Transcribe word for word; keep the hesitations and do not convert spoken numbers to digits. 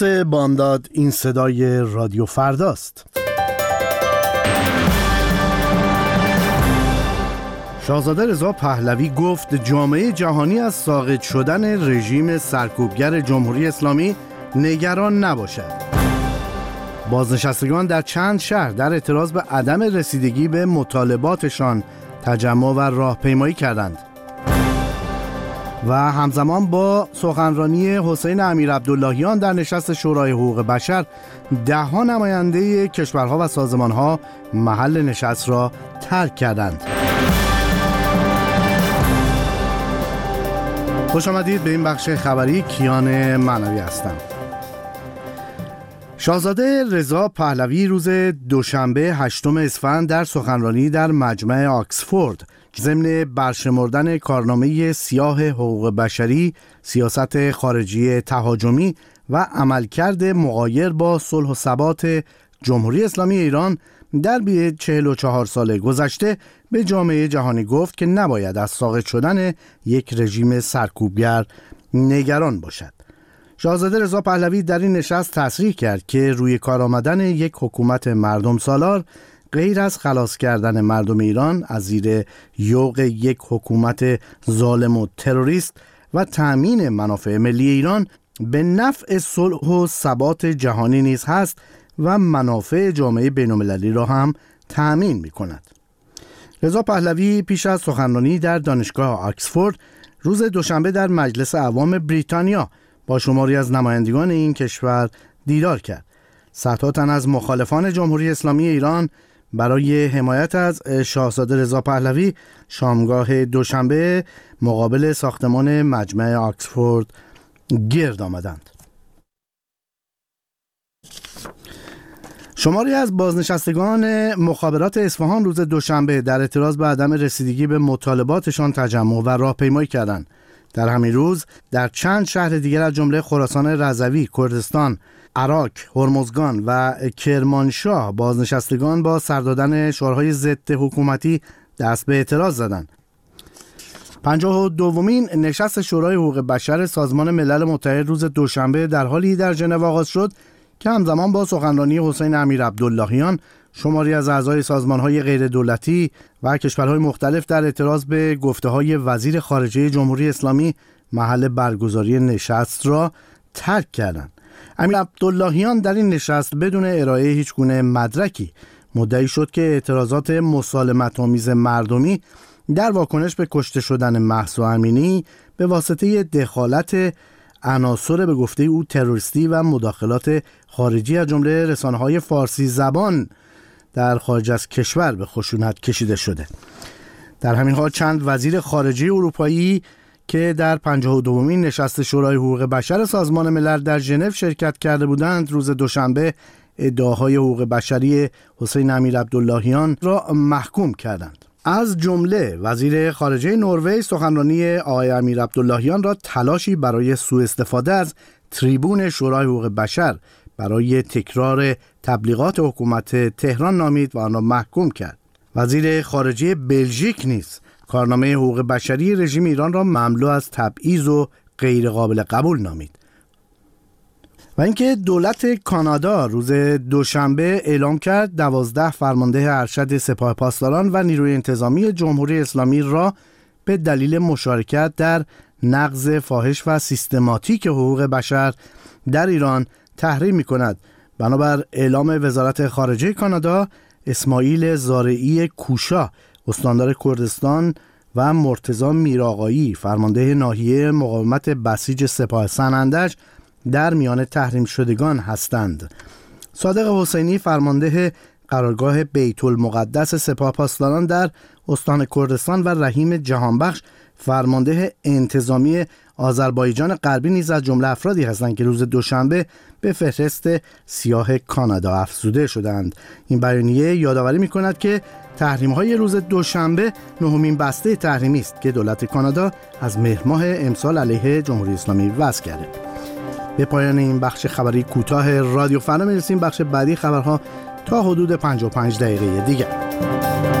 بامداد، این صدای رادیو فرداست. شاهزاده رضا پهلوی گفت جامعه جهانی از ساقط شدن رژیم سرکوبگر جمهوری اسلامی نگران نباشد. بازنشستگان در چند شهر در اعتراض به عدم رسیدگی به مطالباتشان تجمع و راهپیمایی کردند و همزمان با سخنرانی حسین امیرعبداللهیان در نشست شورای حقوق بشر ده‌ها نماینده کشورها و سازمانها محل نشست را ترک کردند. خوش آمدید به این بخش خبری. کیان معنوی هستم. شاهزاده رضا پهلوی روز دوشنبه هشتم اسفند در سخنرانی در مجمع آکسفورد ضمن برشمردن کارنامه سیاه حقوق بشری، سیاست خارجی تهاجمی و عملکرد مغایر با صلح و ثبات جمهوری اسلامی ایران در بین چهل و چهار سال گذشته به جامعه جهانی گفت که نباید از ساقط شدن یک رژیم سرکوبگر نگران باشد. شاهزاده رضا پهلوی در این نشست تصریح کرد که روی کار آمدن یک حکومت مردم سالار غیر از خلاص کردن مردم ایران از زیر یوغ یک حکومت ظالم و تروریست و تأمین منافع ملی ایران به نفع صلح و ثبات جهانی نیز هست و منافع جامعه بین‌المللی را هم تأمین می کند. رضا پهلوی پیش از سخنرانی در دانشگاه آکسفورد روز دوشنبه در مجلس عوام بریتانیا با شماری از نمایندگان این کشور دیدار کرد. صدها تن از مخالفان جمهوری اسلامی ایران برای حمایت از شاهزاده رضا پهلوی شامگاه دوشنبه مقابل ساختمان مجمع آکسفورد گرد آمدند. شماری از بازنشستگان مخابرات اصفهان روز دوشنبه در اعتراض به عدم رسیدگی به مطالباتشان تجمع و راهپیمایی کردند. در همین روز در چند شهر دیگر از جمله خراسان رضوی، کردستان، عراق، هرمزگان و کرمانشاه بازنشستگان با سر دادن شعارهای ضد حکومتی دست به اعتراض زدند. پنجاه و دومین نشست شورای حقوق بشر سازمان ملل متحد روز دوشنبه در حالی در ژنو آغاز شد که همزمان با سخنرانی حسین امیرعبداللهیان شماری از اعضای سازمان‌های غیر دولتی و کشورهای مختلف در اعتراض به گفته‌های وزیر خارجه جمهوری اسلامی محل برگزاری نشست را ترک کردند. امیرعبداللهیان در این نشست بدون ارائه هیچ گونه مدرکی مدعی شد که اعتراضات مسالمت‌آمیز مردمی در واکنش به کشته شدن مهسا امینی به واسطه دخالت عناصر به گفته او تروریستی و مداخلات خارجی از جمله رسانه‌های فارسی زبان در خارج از کشور به خشونت کشیده شده. در همین حال چند وزیر خارجه اروپایی که در پنجاه و دومین نشست شورای حقوق بشر سازمان ملل در ژنو شرکت کرده بودند روز دوشنبه ادعاهای حقوق بشری حسین امیرعبداللهیان را محکوم کردند. از جمله وزیر خارجه نروژ سخنرانی آقای امیرعبداللهیان را تلاشی برای سوء استفاده از تریبون شورای حقوق بشر برای تکرار تبلیغات حکومت تهران نامید و آن را محکوم کرد. وزیر خارجه بلژیک نیز کارنامه حقوق بشری رژیم ایران را مملو از تبعیض و غیر قابل قبول نامید. و اینکه دولت کانادا روز دوشنبه اعلام کرد دوازده فرمانده ارشد سپاه پاسداران و نیروی انتظامی جمهوری اسلامی را به دلیل مشارکت در نقض فاحش و سیستماتیک حقوق بشر در ایران تحریم می‌کند. بنابر اعلام وزارت خارجه کانادا، اسماعیل زارعی کوشا استاندار کردستان و مرتضی میرآقایی فرمانده ناحیه مقاومت بسیج سپاه سنندج در میان تحریم شدگان هستند. صادق حسینی فرمانده قرارگاه بیت المقدس سپاه پاسداران در استان کردستان و رحیم جهانبخش فرمانده انتظامی آذربایجان غربی نیز از جمله افرادی هستند که روز دوشنبه به فهرست سیاه کانادا افزوده شدند. این بیانیه یادآوری می‌کند که تحریم‌های روز دوشنبه نهمین بسته تحریمی است که دولت کانادا از مهر ماه امسال علیه جمهوری اسلامی وضع کرده. به پایان این بخش خبری کوتاه رادیو فردا می‌رسیم. بخش بعدی خبرها تا حدود پنجاه و پنج دقیقه دیگر.